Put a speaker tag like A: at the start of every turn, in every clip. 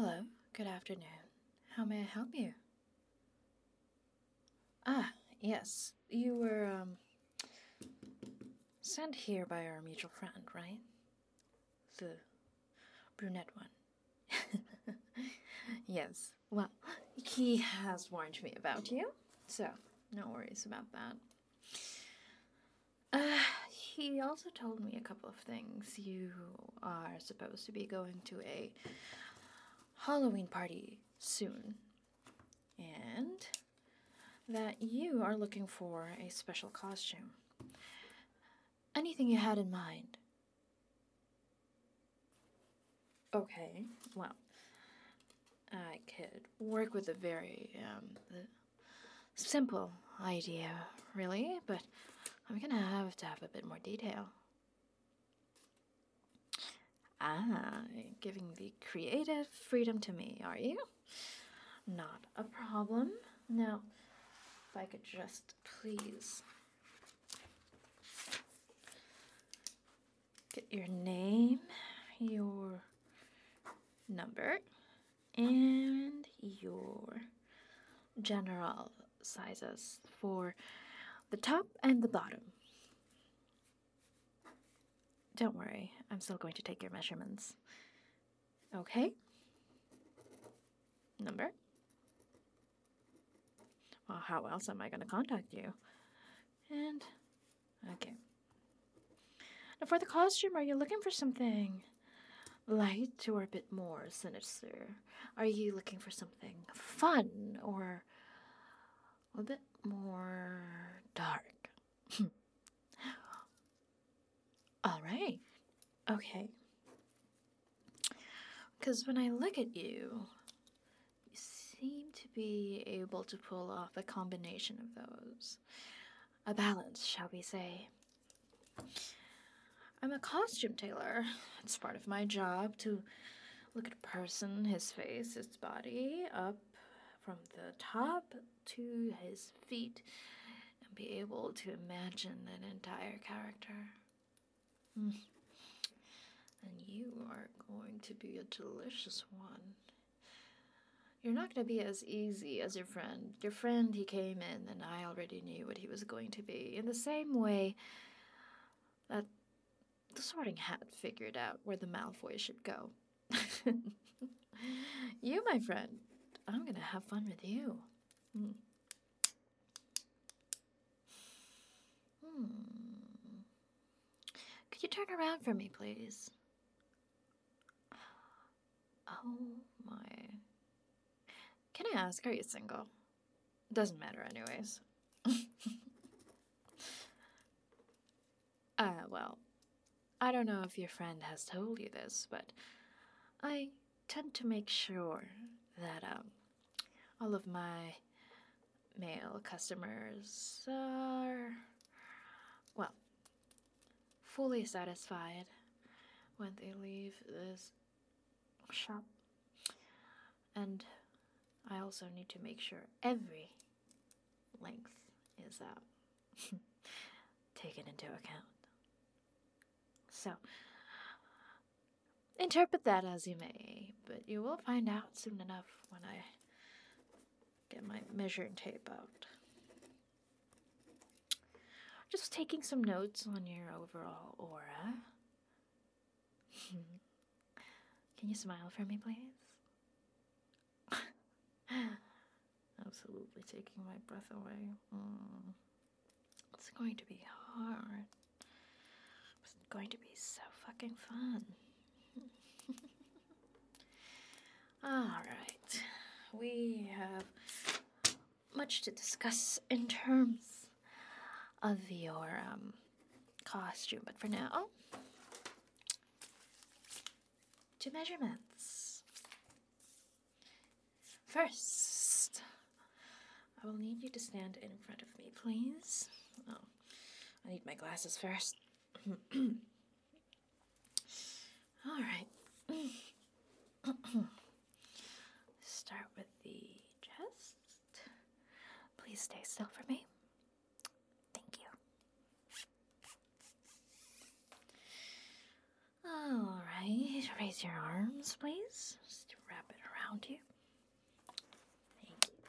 A: Hello, good afternoon. How may I help you? Ah, yes. You were, sent here by our mutual friend, right? The brunette one. Yes. Well, he has warned me about you, so no worries about that. He also told me a couple of things. You are supposed to be going to a Halloween party soon, and that you are looking for a special costume. Anything you had in mind? Okay, well, I could work with a very simple idea, really, but I'm gonna have to have a bit more detail. Ah, giving the creative freedom to me, are you? Not a problem. Now, if I could just please get your name, your number, and your general sizes for the top and the bottom. Don't worry, I'm still going to take your measurements. Okay? Number? Well, how else am I going to contact you? And, okay. Now, for the costume, are you looking for something light or a bit more sinister? Are you looking for something fun or a bit more dark? All right. Okay. Because when I look at you, you seem to be able to pull off a combination of those. A balance, shall we say. I'm a costume tailor. It's part of my job to look at a person, his face, his body, up from the top to his feet, and be able to imagine an entire character. And you are going to be a delicious one. You're not going to be as easy as your friend. Your friend, he came in and I already knew what he was going to be. In the same way that the Sorting Hat figured out where the Malfoy should go. You, my friend, I'm going to have fun with you. Could you turn around for me, please? Oh, my. Can I ask, are you single? Doesn't matter anyways. Well, I don't know if your friend has told you this, but I tend to make sure that, all of my male customers are, well, fully satisfied when they leave this shop. And I also need to make sure every length is taken into account. So, interpret that as you may, but you will find out soon enough when I get my measuring tape out. Just taking some notes on your overall aura. Can you smile for me, please? Absolutely taking my breath away. It's going to be hard. It's going to be so fucking fun. Alright. We have much to discuss in terms of your costume, but for now, to measurements. First, I will need you to stand in front of me, please. Oh, I need my glasses first. Alright. Start with the chest. Please stay still for me. Thank you. Alright, raise your arms, please. Just wrap it around you. Thank you.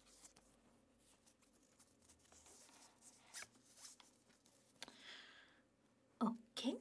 A: Okay.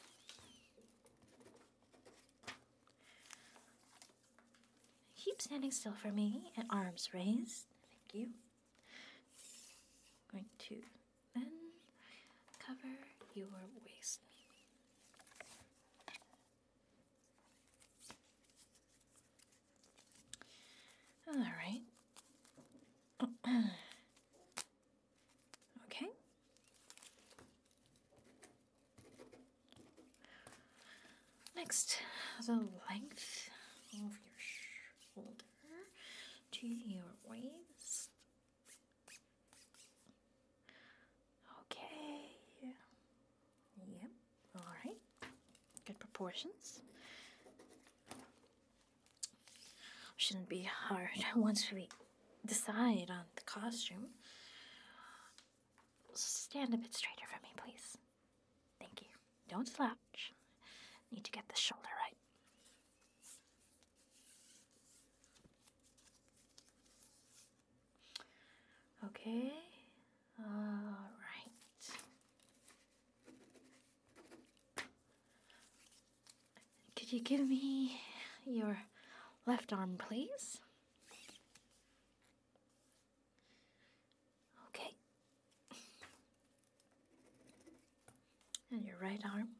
A: Keep standing still for me and arms raised. Thank you. Going to then cover your waist. All right. Okay. Next, the length of your shoulder to your waist. Okay. Yep. All right. Good proportions. Shouldn't be hard once we decide on the costume. Stand a bit straighter for me, please. Thank you. Don't slouch. Need to get the shoulder right. Okay. All right. Could you give me your left arm, please? Okay. And your right arm.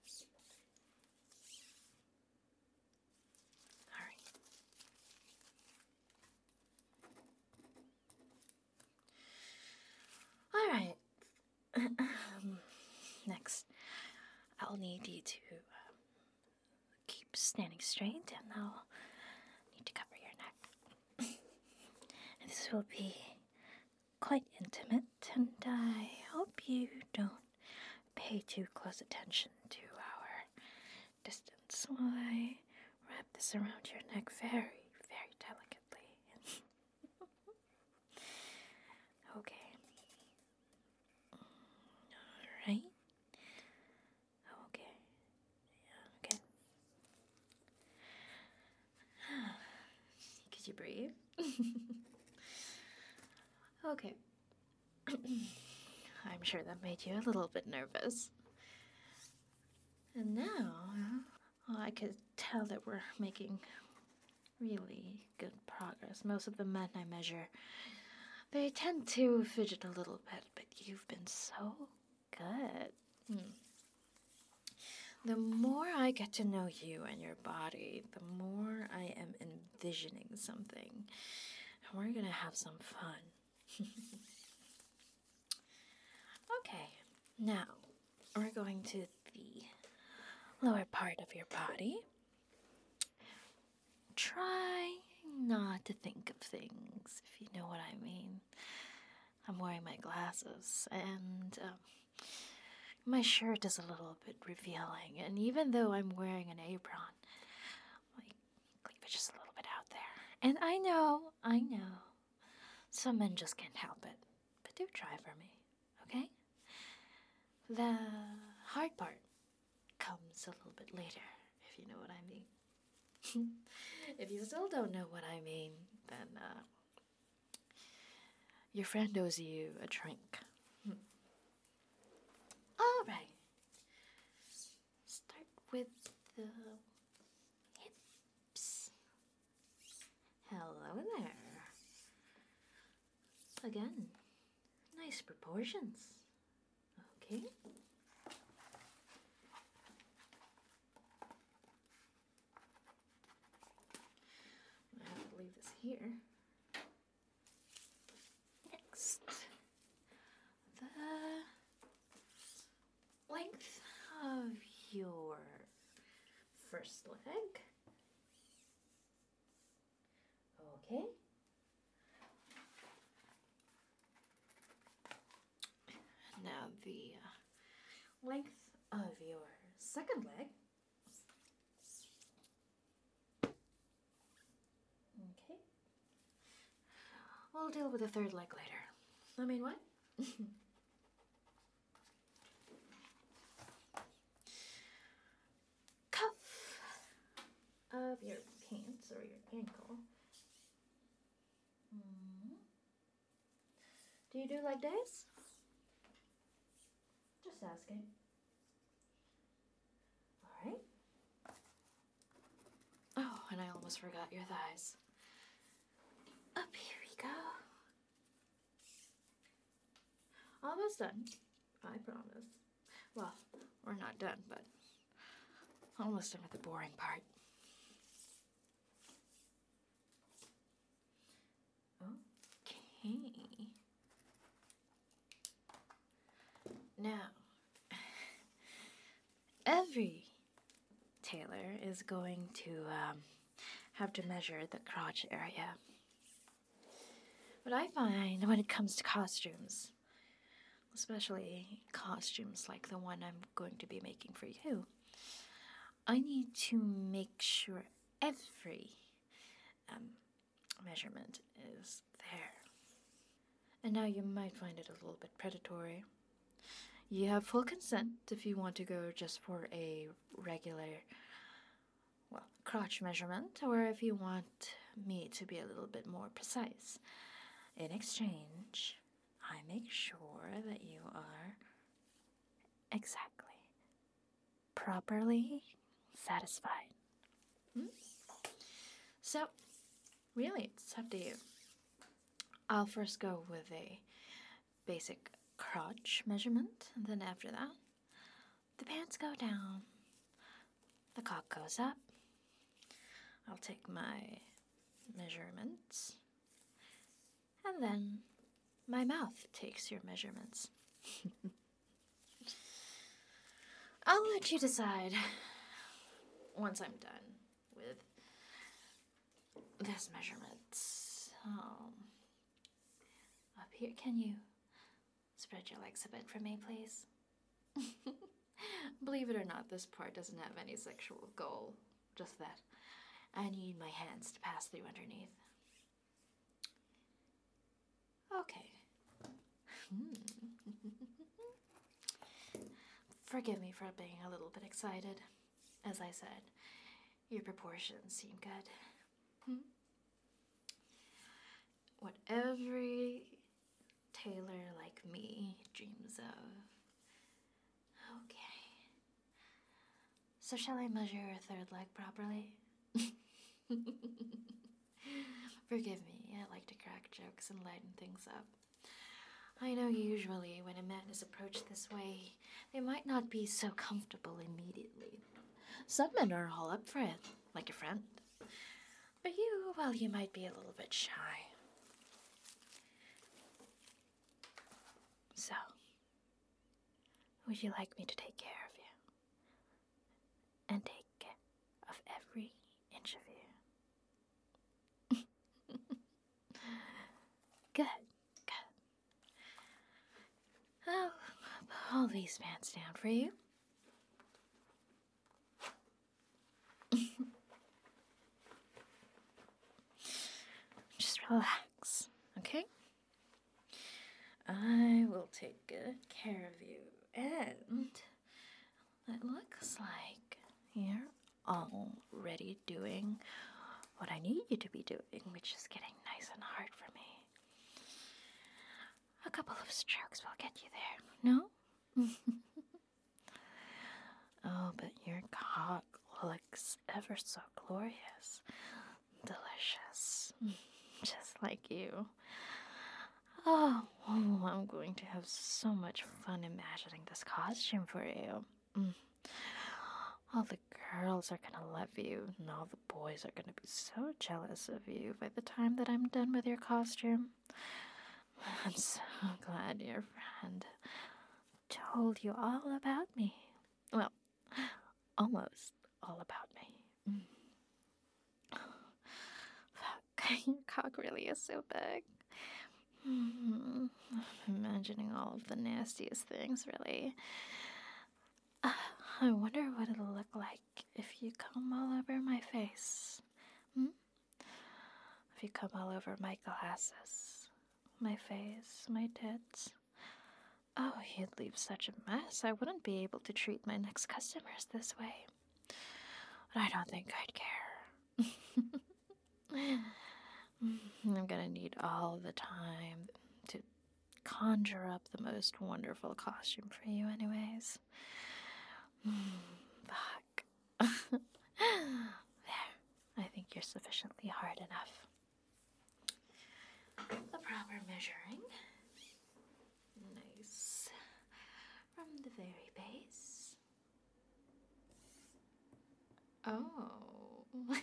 A: All right. Next, I'll need you to keep standing straight, and I'll need to cover your neck. This will be quite intimate, and I hope you don't pay too close attention to our distance while I wrap this around your neck very, very delicately. Okay. Alright. Okay. Okay. Could you breathe? Okay. I'm sure that made you a little bit nervous. And now, I could tell that we're making really good progress. Most of the men I measure, they tend to fidget a little bit, but you've been so good. The more I get to know you and your body, the more I am envisioning something. And we're gonna have some fun. Okay, now we're going to the lower part of your body. Try not to think of things, if you know what I mean. I'm wearing my glasses, and my shirt is a little bit revealing, and even though I'm wearing an apron, my cleavage is a little bit out there. And I know, some men just can't help it, but do try for me, okay? The hard part comes a little bit later, if you know what I mean. If you still don't know what I mean, then your friend owes you a drink. All right. Start with the hips. Hello there. Again, nice proportions. Okay. I have to leave this here. Next, the length of your first leg. Okay. Now the length of your second leg. Okay. We'll deal with the third leg later. I mean, what? Cuff of of your pants or your ankle. Mm. Do you do leg days? Just asking. All right. Oh, and I almost forgot your thighs. Up here we go. Almost done. I promise. Well, we're not done, but almost done with the boring part. Okay. Now, every tailor is going to have to measure the crotch area. But I find when it comes to costumes, especially costumes like the one I'm going to be making for you, I need to make sure every measurement is there. And now you might find it a little bit predatory. You have full consent if you want to go just for a regular, crotch measurement, or if you want me to be a little bit more precise. In exchange, I make sure that you are exactly properly satisfied. So, really, it's up to you. I'll first go with a basic crotch measurement, and then after that, the pants go down, the cock goes up. I'll take my measurements, and then my mouth takes your measurements. I'll let you decide once I'm done with this measurement. Up here, can you spread your legs a bit for me, please? Believe it or not, this part doesn't have any sexual goal. Just that I need my hands to pass through underneath. Okay. Forgive me for being a little bit excited. As I said, your proportions seem good. What every tailor like me dreams of. Okay. So shall I measure your third leg properly? Forgive me, I like to crack jokes and lighten things up. I know usually when a man is approached this way, they might not be so comfortable immediately. Some men are all up for it, like your friend. But you, well, you might be a little bit shy. So, would you like me to take care of you? And take care of every inch of you? Good, good. I'll pull these pants down for you. Just relax, okay? I will take good care of you, and it looks like you're already doing what I need you to be doing, which is getting nice and hard for me. A couple of strokes will get you there, no? Oh, but your cock looks ever so glorious. Delicious. Just like you. Oh, I'm going to have so much fun imagining this costume for you. All the girls are gonna love you, and all the boys are gonna be so jealous of you by the time that I'm done with your costume. I'm so glad your friend told you all about me. Well, almost all about me. Fuck, your cock really is so big. I'm imagining all of the nastiest things, really. I wonder what it'll look like if you come all over my face. If you come all over my glasses, my face, my tits. Oh, you'd leave such a mess. I wouldn't be able to treat my next customers this way. But I don't think I'd care. I'm gonna need all the time to conjure up the most wonderful costume for you, anyways. Fuck. There. I think you're sufficiently hard enough. The proper measuring. Nice. From the very base. Oh.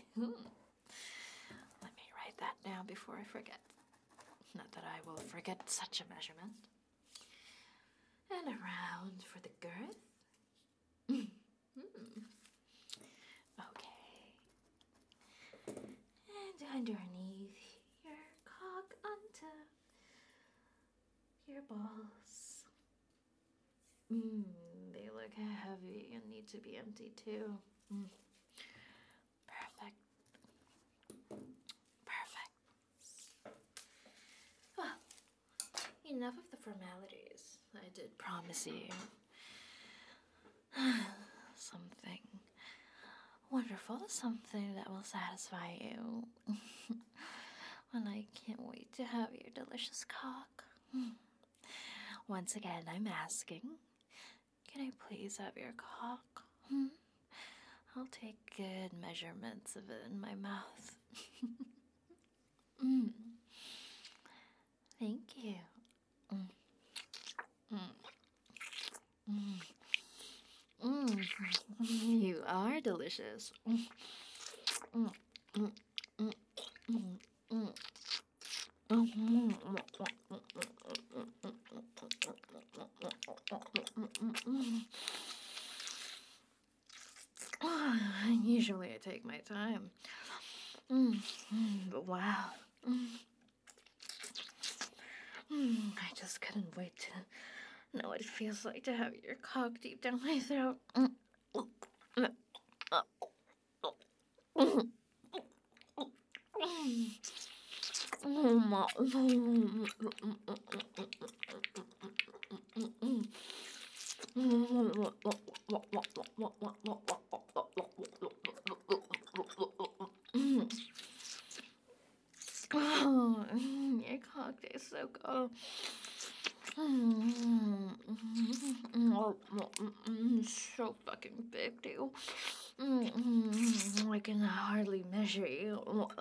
A: Let me write that down before I forget. Not that I will forget such a measurement. And around for the girth. Okay. And underneath your cock onto your balls. They look heavy and need to be empty too. Perfect. Perfect. Well, enough of the formalities. I did promise you something wonderful, something that will satisfy you. And I can't wait to have your delicious cock. Once again, I'm asking, can I please have your cock? I'll take good measurements of it in my mouth. Thank you. You are delicious. Usually I take my time. But wow. I just couldn't wait to know what it feels like to have your cock deep down my throat. Oh, your cock tastes so good. So fucking big, dude. I can hardly measure you.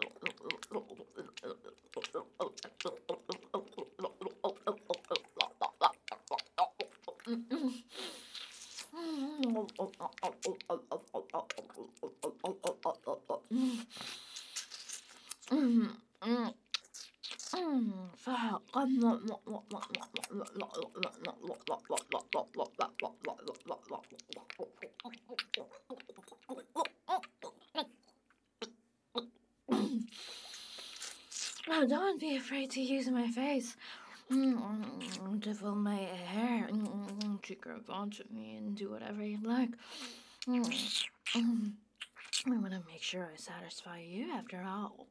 A: Oh, don't be afraid to use my face to fill my hair to grab onto me and do whatever you like. I want to make sure I satisfy you after all.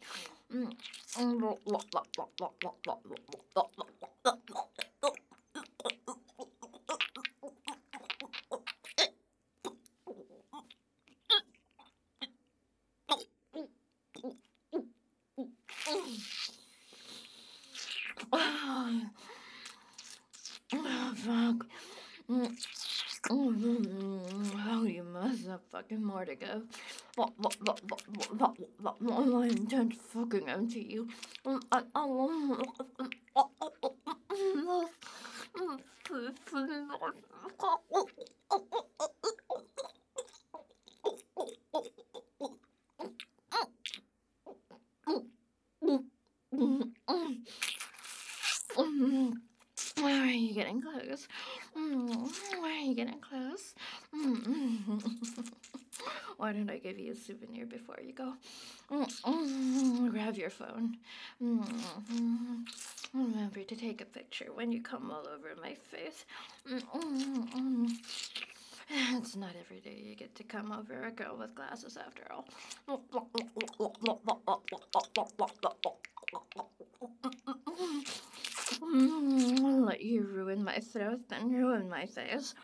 A: Oh, fuck. Oh, you must have fucking more to go. I intend to fucking empty you. Where are you getting close? Where are you getting close? Why don't I give you a souvenir before you go? Grab your phone. Remember to take a picture when you come all over my face. It's not every day you get to come over a girl with glasses after all. I'll let you ruin my throat, then ruin my face.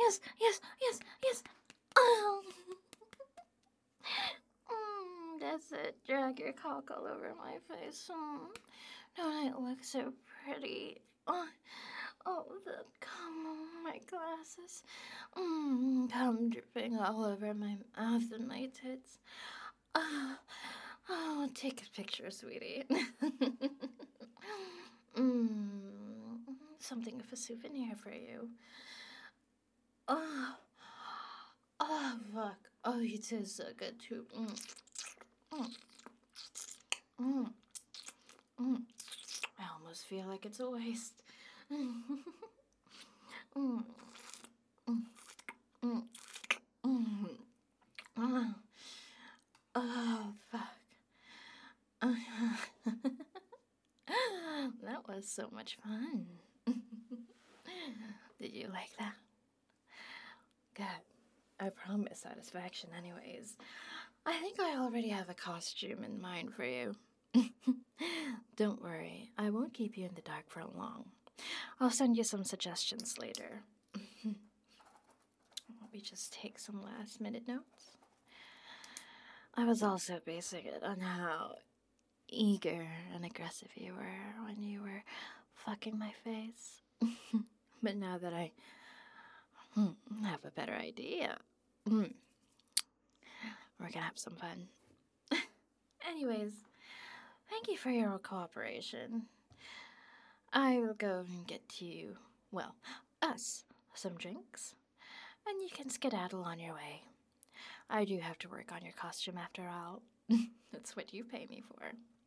A: yes, yes, yes, yes. Oh. That's it. Drag your cock all over my face. Don't it look so pretty? Oh, the cum on my glasses. Cum dripping all over my mouth and my tits. Oh, take a picture, sweetie. Something of a souvenir for you. Oh, oh, fuck. Oh, it tastes so good too. Mm, mm, mm. I almost feel like it's a waste. Mm, mm, mm, mm. Oh, oh, fuck. That was so much fun. Did you like that? Good. I promise satisfaction, anyways. I think I already have a costume in mind for you. Don't worry, I won't keep you in the dark for long. I'll send you some suggestions later. Let me just take some last minute notes. I was also basing it on how eager and aggressive you were when you were fucking my face. But now that I have a better idea, we're gonna have some fun. Anyways, thank you for your cooperation. I will go and get you, well, us, some drinks, and you can skedaddle on your way. I do have to work on your costume after all. That's what you pay me for.